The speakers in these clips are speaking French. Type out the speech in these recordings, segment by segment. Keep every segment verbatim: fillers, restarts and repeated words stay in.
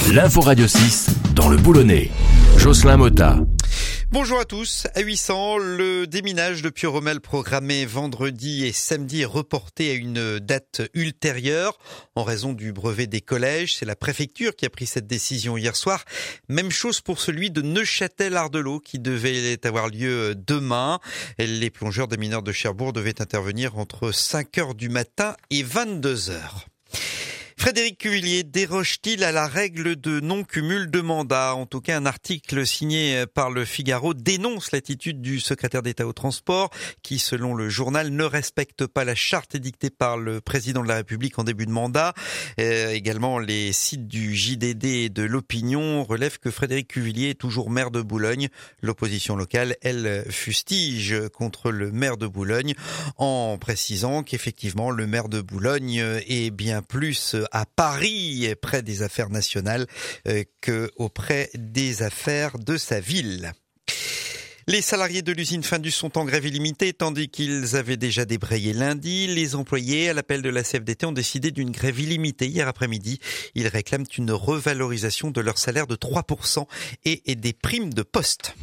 L'info Radio six dans le Boulonnais. Jocelyn Motta. Bonjour à tous. À huit cents, le déminage de Pierremel programmé vendredi et samedi est reporté à une date ultérieure en raison du brevet des collèges. C'est la préfecture qui a pris cette décision hier soir. Même chose pour celui de Neuchâtel-Ardelot qui devait avoir lieu demain. Les plongeurs des mineurs de Cherbourg devaient intervenir entre cinq heures du matin et vingt-deux heures. Frédéric Cuvillier déroge-t-il à la règle de non-cumul de mandat ? En tout cas, un article signé par le Figaro dénonce l'attitude du secrétaire d'État au transport qui, selon le journal, ne respecte pas la charte édictée par le président de la République en début de mandat. Euh, également, les sites du J D D et de l'Opinion relèvent que Frédéric Cuvillier est toujours maire de Boulogne. L'opposition locale, elle, fustige contre le maire de Boulogne en précisant qu'effectivement, le maire de Boulogne est bien plus à Paris, près des affaires nationales, euh, que auprès des affaires de sa ville. Les salariés de l'usine Findus sont en grève illimitée, tandis qu'ils avaient déjà débrayé lundi. Les employés, à l'appel de la C F D T, ont décidé d'une grève illimitée hier après-midi. Ils réclament une revalorisation de leur salaire de trois pour cent et, et des primes de poste.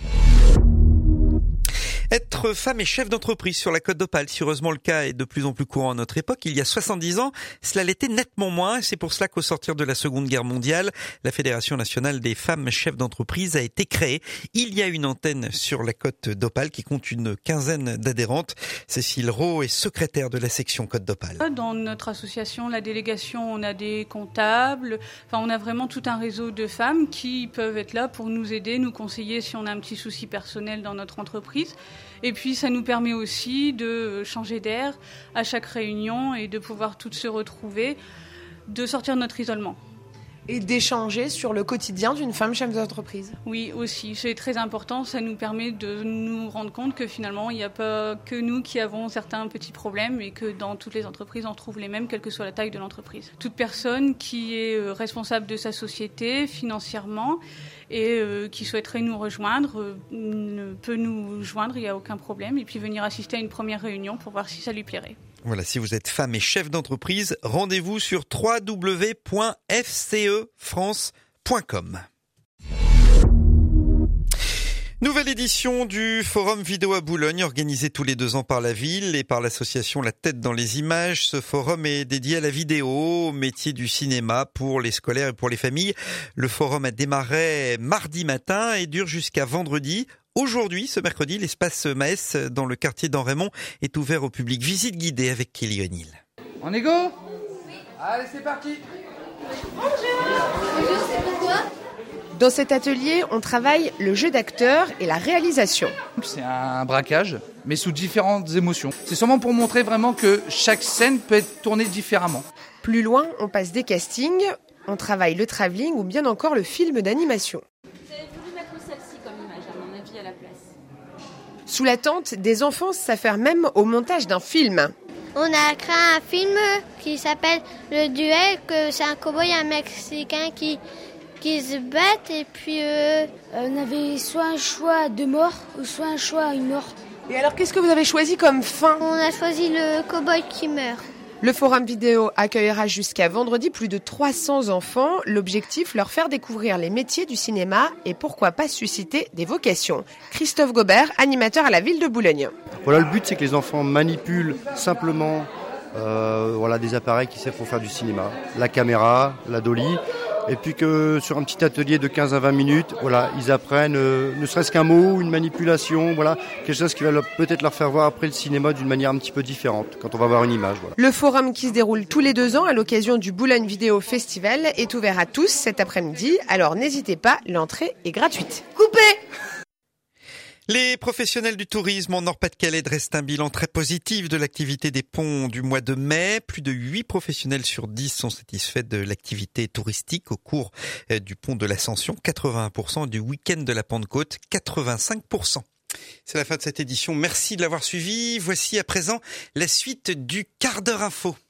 Être femme et chef d'entreprise sur la Côte d'Opale, si heureusement le cas est de plus en plus courant à notre époque, il y a soixante-dix ans, cela l'était nettement moins. C'est pour cela qu'au sortir de la Seconde Guerre mondiale, la Fédération nationale des femmes chefs d'entreprise a été créée. Il y a une antenne sur la Côte d'Opale qui compte une quinzaine d'adhérentes. Cécile Rowe est secrétaire de la section Côte d'Opale. Dans notre association, la délégation, on a des comptables. Enfin, on a vraiment tout un réseau de femmes qui peuvent être là pour nous aider, nous conseiller si on a un petit souci personnel dans notre entreprise. Et puis ça nous permet aussi de changer d'air à chaque réunion et de pouvoir toutes se retrouver, de sortir de notre isolement. Et d'échanger sur le quotidien d'une femme chef d'entreprise. Oui, aussi, c'est très important. Ça nous permet de nous rendre compte que finalement, il n'y a pas que nous qui avons certains petits problèmes et que dans toutes les entreprises, on trouve les mêmes, quelle que soit la taille de l'entreprise. Toute personne qui est responsable de sa société financièrement et euh, qui souhaiterait nous rejoindre euh, peut nous joindre, il n'y a aucun problème, et puis venir assister à une première réunion pour voir si ça lui plairait. Voilà, si vous êtes femme et chef d'entreprise, rendez-vous sur w w w point f c e france point com. Nouvelle édition du Forum Vidéo à Boulogne, organisé tous les deux ans par la ville et par l'association La Tête dans les Images. Ce forum est dédié à la vidéo, au métier du cinéma pour les scolaires et pour les familles. Le forum a démarré mardi matin et dure jusqu'à vendredi. Aujourd'hui, ce mercredi, l'espace Maes dans le quartier d'Enraymont est ouvert au public. Visite guidée avec Kelly O'Neill. On est go ? Oui. Allez, c'est parti. Bonjour. Bonjour, c'est pourquoi ? Dans cet atelier, on travaille le jeu d'acteur et la réalisation. C'est un braquage, mais sous différentes émotions. C'est sûrement pour montrer vraiment que chaque scène peut être tournée différemment. Plus loin, on passe des castings, on travaille le travelling ou bien encore le film d'animation. Sous la tente, des enfants s'affairent même au montage d'un film. On a créé un film qui s'appelle Le Duel, que c'est un cow-boy et un Mexicain qui, qui se battent. Et puis euh... on avait soit un choix de mort ou soit un choix à une mort. Et alors, qu'est-ce que vous avez choisi comme fin ? On a choisi le cow-boy qui meurt. Le forum vidéo accueillera jusqu'à vendredi plus de trois cents enfants. L'objectif, leur faire découvrir les métiers du cinéma et pourquoi pas susciter des vocations. Christophe Gobert, animateur à la ville de Boulogne. Voilà, le but, c'est que les enfants manipulent simplement euh, voilà, des appareils qui servent pour faire du cinéma. La caméra, la dolly. Et puis que sur un petit atelier de quinze à vingt minutes, voilà, ils apprennent euh, ne serait-ce qu'un mot, une manipulation, voilà, quelque chose qui va leur, peut-être leur faire voir après le cinéma d'une manière un petit peu différente, quand on va voir une image. Voilà. Le forum qui se déroule tous les deux ans à l'occasion du Boulogne Vidéo Festival est ouvert à tous cet après-midi, alors n'hésitez pas, l'entrée est gratuite. Coupez ! Les professionnels du tourisme en Nord-Pas-de-Calais dressent un bilan très positif de l'activité des ponts du mois de mai. Plus de huit professionnels sur dix sont satisfaits de l'activité touristique au cours du pont de l'Ascension. quatre-vingt-un pour cent du week-end de la Pentecôte, quatre-vingt-cinq pour cent. C'est la fin de cette édition. Merci de l'avoir suivi. Voici à présent la suite du quart d'heure info.